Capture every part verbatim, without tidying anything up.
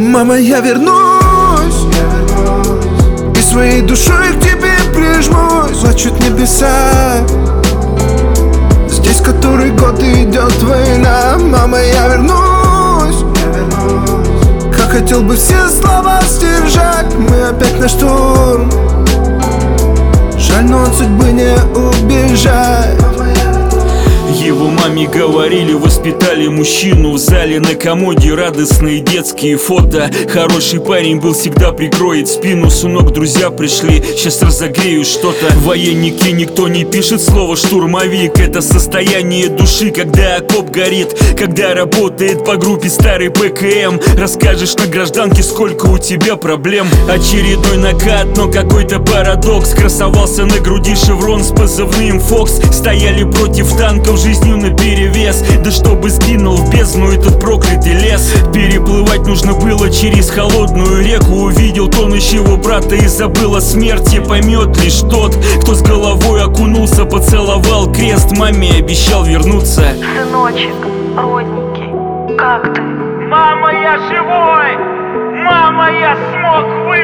Мама, я вернусь, и своей душой к тебе прижмусь. Плачут небеса, здесь который год идет война. Мама, я вернусь, как хотел бы все слова сдержать. Мы опять на штурм, жаль, но от судьбы не убежать. Его маме говорили, воспитали мужчину. В зале на комоде радостные детские фото. Хороший парень был, всегда прикроет спину. Сынок, друзья пришли, сейчас разогрею что-то. В военнике никто не пишет слово штурмовик. Это состояние души, когда окоп горит, когда работает по группе старый ПКМ. Расскажешь на гражданке, сколько у тебя проблем. Очередной накат, но какой-то парадокс. Красовался на груди шеврон с позывным Фокс. Стояли против танков, жизнью наперевес. Да чтобы сгинул в бездну этот проклятый лес. Переплывать нужно было через холодную реку. Увидел тонущего брата и забыл о смерти. Поймет лишь тот, кто с головой окунулся, поцеловал крест. Маме обещал вернуться. Сыночек, родненький, как ты? Мама, я живой! Мама, я смог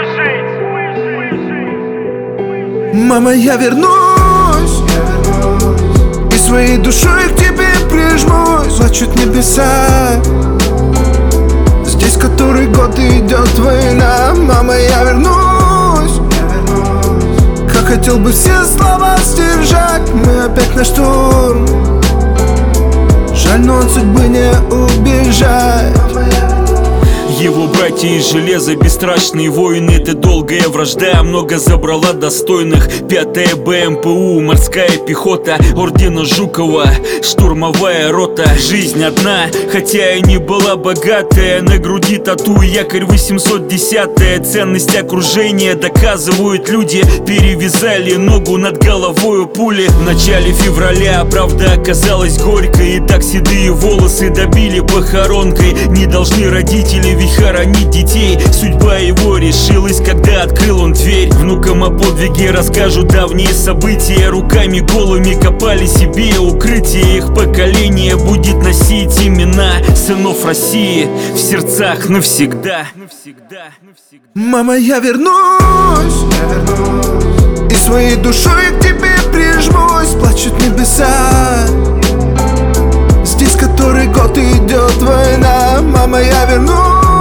выжить! Мама, я вернусь, и своей душой к тебе прижмусь. Плачут небеса, здесь который год идет война. Мама, я вернусь, как хотел бы все слова сдержать. Мы опять на штурм, жаль, но от судьбы не убежать. Его братья из железа, бесстрашные воины. Это долгая вражда, много забрала достойных. Пятая БМПУ, морская пехота ордена Жукова, штурмовая рота. Жизнь одна, хотя и не была богатая. На груди тату, якорь восемьсот десятая. Ценность окружения доказывают люди. Перевязали ногу над головой пули. В начале февраля правда оказалась горькой. И так седые волосы добили похоронкой. Не должны родители ведь хоронить детей. Судьба его решилась, когда открыл он дверь. Внукам о подвиге расскажут давние события. Руками голыми копали себе укрытие. Их поколение будет носить имена сынов России в сердцах навсегда. Мама, я вернусь, и своей душой к тебе прижмусь. Плачут небеса, здесь который год идет война. Мама, я вернусь,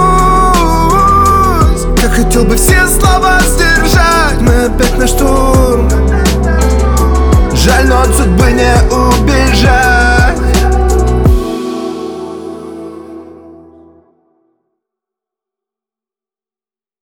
как хотел бы все слова сдержать. Мы опять на штурм, жаль, но от судьбы не убежать.